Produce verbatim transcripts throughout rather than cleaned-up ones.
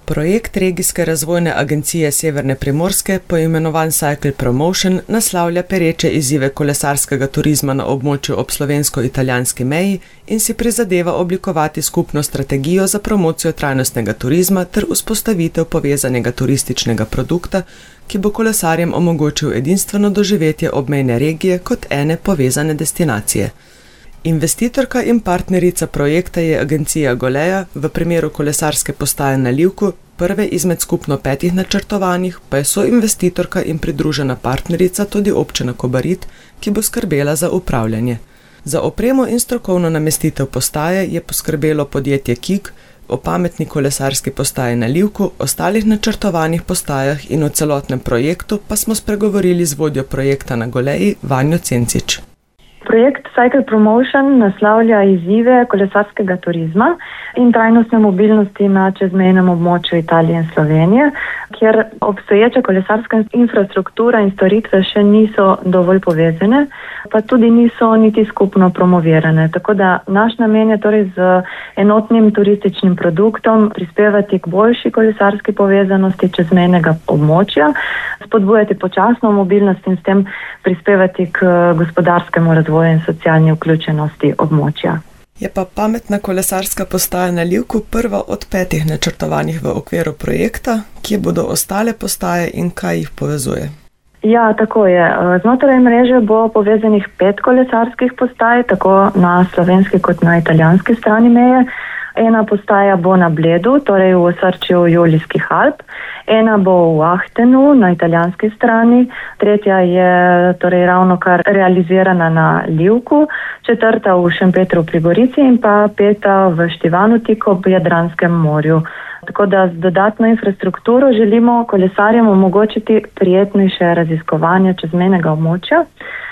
Projekt Regijske razvojne agencije Severne Primorske, poimenovan Cycle Promotion, naslavlja pereče izzive kolesarskega turizma na območju ob slovensko-italijanski meji in si prizadeva oblikovati skupno strategijo za promocijo trajnostnega turizma ter vzpostavitev povezanega turističnega produkta, ki bo kolesarjem omogočil edinstveno doživetje obmejne regije kot ene povezane destinacije. Investitorka in partnerica projekta je agencija Goleja, v primeru kolesarske postaje na Livku, prve izmed skupno petih načrtovanih, pa je soinvestitorka in pridružena partnerica tudi občina Kobarid, ki bo skrbela za upravljanje. Za opremo in strokovno namestitev postaje je poskrbelo podjetje Kik, o pametni kolesarski postaji na Livku, ostalih načrtovanih postajah in o celotnem projektu pa smo spregovorili z vodjo projekta na Goleji, Vanjo Cencič. Projekt Cycle Promotion naslavlja izzive kolesarskega turizma in trajnostne mobilnosti na čezmejnem območju Italije in Slovenije, kjer obstoječa kolesarska infrastruktura in storitve še niso dovolj povezane, pa tudi niso niti skupno promovirane. Tako da naš namen je torej z enotnim turističnim produktom prispevati k boljši kolesarski povezanosti čezmejnega območja, spodbujati počasno mobilnost in s tem prispevati k gospodarskemu razvoju in socialni vključenosti območja. Je pa pametna kolesarska postaja na Livku prva od petih načrtovanih v okviru projekta, kje bodo ostale postaje in kaj jih povezuje? Ja, tako je. Znotraj mreže bo povezanih pet kolesarskih postaj, tako na slovenski kot na italijanski strani meje. Ena postaja bo na Bledu, torej v osrčju Julijskih Alp, ena bo v Achtenu na italijanski strani, tretja je torej ravno kar realizirana na Livku, četrta v Šempetru pri Gorici in pa peta v Štivanuti ob Jadranskem morju. Tako da z dodatno infrastrukturo želimo kolesarjem omogočiti prijetnejše raziskovanje čezmejnega območja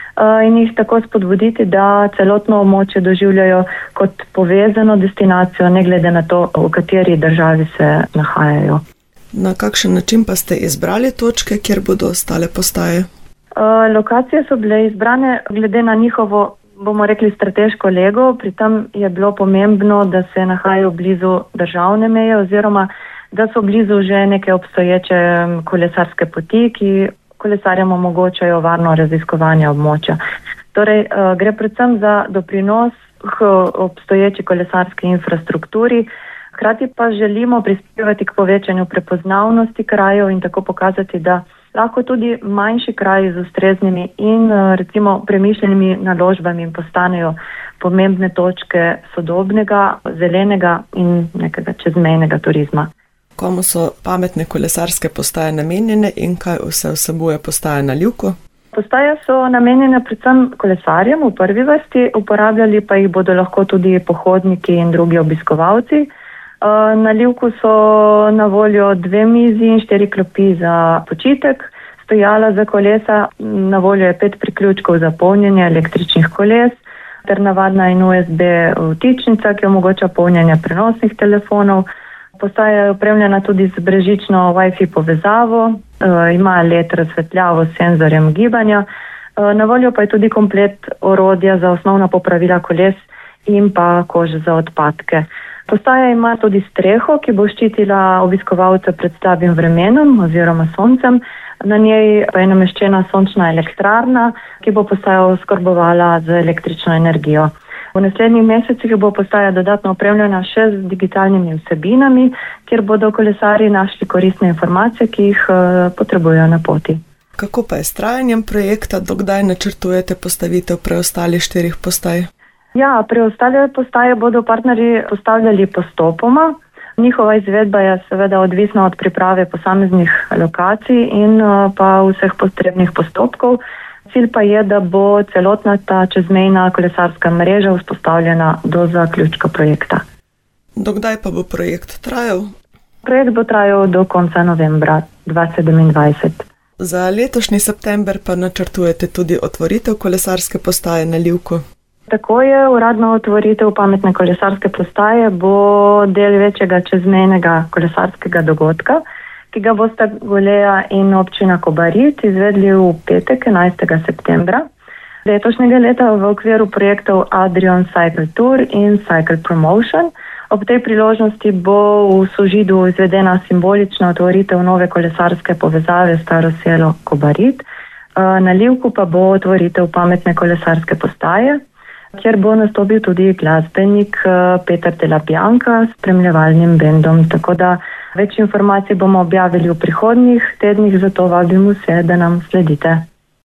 in jih tako spodbuditi, da celotno območje doživljajo kot povezano destinacijo, ne glede na to, v kateri državi se nahajajo. Na kakšen način pa ste izbrali točke, kjer bodo ostale postaje? Lokacije so bile izbrane glede na njihovo, bomo rekli, strateško lego. Pri tem je bilo pomembno, da se nahajajo blizu državne meje oziroma da so blizu že neke obstoječe kolesarske poti, ki kolesarjem omogočajo varno raziskovanje območja. Torej, gre predvsem za doprinos k obstoječi kolesarski infrastrukturi, hkrati pa želimo prispevati k povečanju prepoznavnosti krajev in tako pokazati, da lahko tudi manjši kraji z ustreznimi in recimo premišljenimi naložbami postanejo pomembne točke sodobnega, zelenega in nekega čezmejnega turizma. Komu so pametne kolesarske postaje namenjene in kaj vse vsebuje postaja na Livku? Postaje so namenjene predvsem kolesarjem v prvi vrsti, uporabljali pa jih bodo lahko tudi pohodniki in drugi obiskovalci. Na Livku so na voljo dve mizi in štiri klopi za počitek, stojala za kolesa, na voljo je pet priključkov za polnjenje električnih koles, ter navadna in U S B vtičnica, ki omogoča polnjenje prenosnih telefonov. Postaja je opremljena tudi z brezžično Wi-Fi povezavo, ima L E D razsvetljavo s senzorjem gibanja, na voljo pa je tudi komplet orodja za osnovna popravila koles in pa koš za odpadke. Postaja ima tudi streho, ki bo ščitila obiskovalce pred slabim vremenom oziroma soncem. Na njej pa je nameščena sončna elektrarna, ki bo postajo oskrbovala z električno energijo. V naslednjih mesecih bo postaja dodatno opremljena še z digitalnimi vsebinami, kjer bodo kolesarji našli koristne informacije, ki jih potrebujejo na poti. Kako pa je s trajanjem projekta, dokdaj načrtujete postavitev preostalih štirih postaj? Ja, preostale postaje bodo partnerji postavljali postopoma. Njihova izvedba je seveda odvisna od priprave posameznih lokacij in pa vseh potrebnih postopkov. Cilj pa je, da bo celotna ta čezmejna kolesarska mreža vzpostavljena do zaključka projekta. Dokdaj pa bo projekt trajal? Projekt bo trajal do konca novembra dva tisoč sedemindvajset. Za letošnji september pa načrtujete tudi otvoritev kolesarske postaje na Livku? Tako je, uradna otvoritev pametne kolesarske postaje bo del večjega čezmejnega kolesarskega dogodka, ki ga bosta Goleja in občina Kobarid izvedli v petek, enajstega septembra. Letošnjega leta v okviru projektov Adrion Cycle Tour in Cycle Promotion Ob tej priložnosti bo v Sožidu izvedena simbolična otvoritev nove kolesarske povezave Staro selo Kobarid. Na Livku pa bo otvoritev pametne kolesarske postaje, kjer bo nastopil tudi glasbenik Peter de la Bianca s spremljevalnim bendom. Tako da več informacij bomo objavili v prihodnjih tednih, zato vabim vse, da nam sledite.